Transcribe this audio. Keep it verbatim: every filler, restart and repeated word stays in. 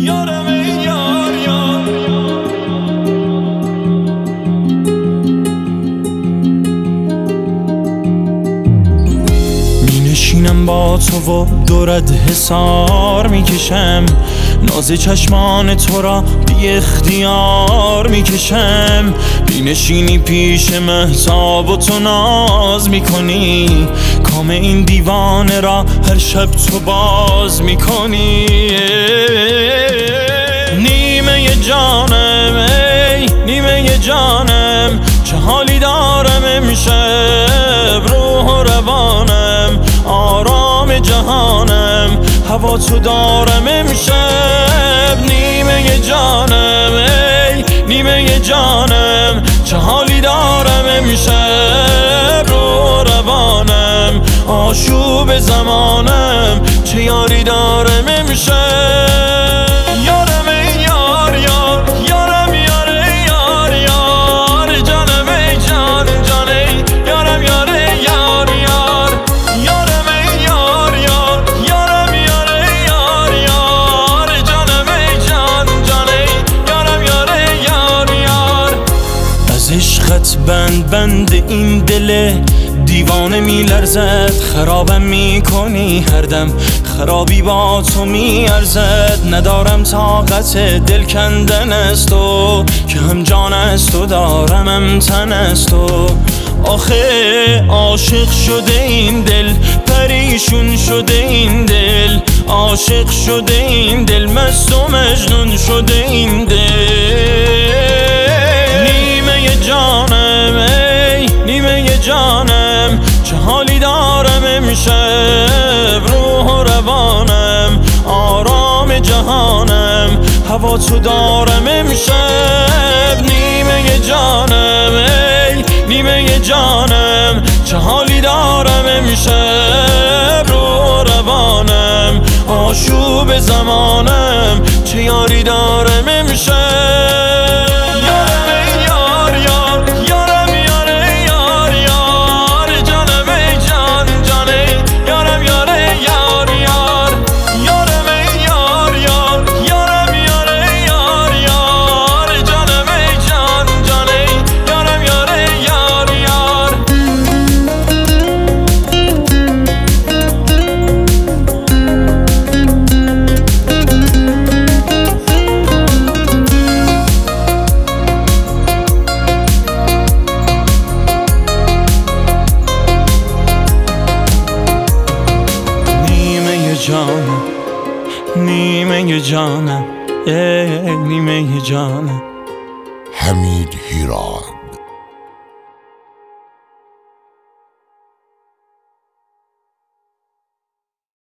یارم ای یار یار. می نشینم با تو و دورت حسار میکشم، ناز چشمان تو را بی اختیار میکشم. می نشینی پیش مهتاب و تو ناز میکنی، کام این دیوانه را هر شب تو باز میکنی. نیمه جانم ای نیمه جانم، چه حالی دارم امشب، روح و روانم آرام جهانم، هوا تو دارم امشب. نیمه جانم ای نیمه جانم، چه حالی دارم امشب، روح و روانم آشوب زمانم، چه یاری دارم امشب. یارم ای یار یار، یارم یار ای یار یار، جانم ای جان جان ای یارم یار ای یار یار. یارم ای یار یار، یارم یار ای یار یار، جانم ای جان جان ای یارم یار ای یار یار. از عشقت بند بند این دل دیوانه می لرزد، خرابم می کنی هر دم، خرابی با تو می ارزد. ندارم طاقت دل کندن از تو، که هم جان از تو دارم هم تن از تو. آخه عاشق شده این دل، پریشون شده این دل، عاشق شده این دل، مست و مجنون شده این دل. نیمه جانم ای نیمه جانم، چه حالی دارم امشب، روح و روانم آرام جهانم، هوا تو دارم امشب. نیمه جانم ای نیمه جانم، چه حالی دارم امشب، روح و روانم آشوب زمانم، چه یاری دارم امشب. جانم نیمه جانم ای نیمه جانم. حمید هیراد.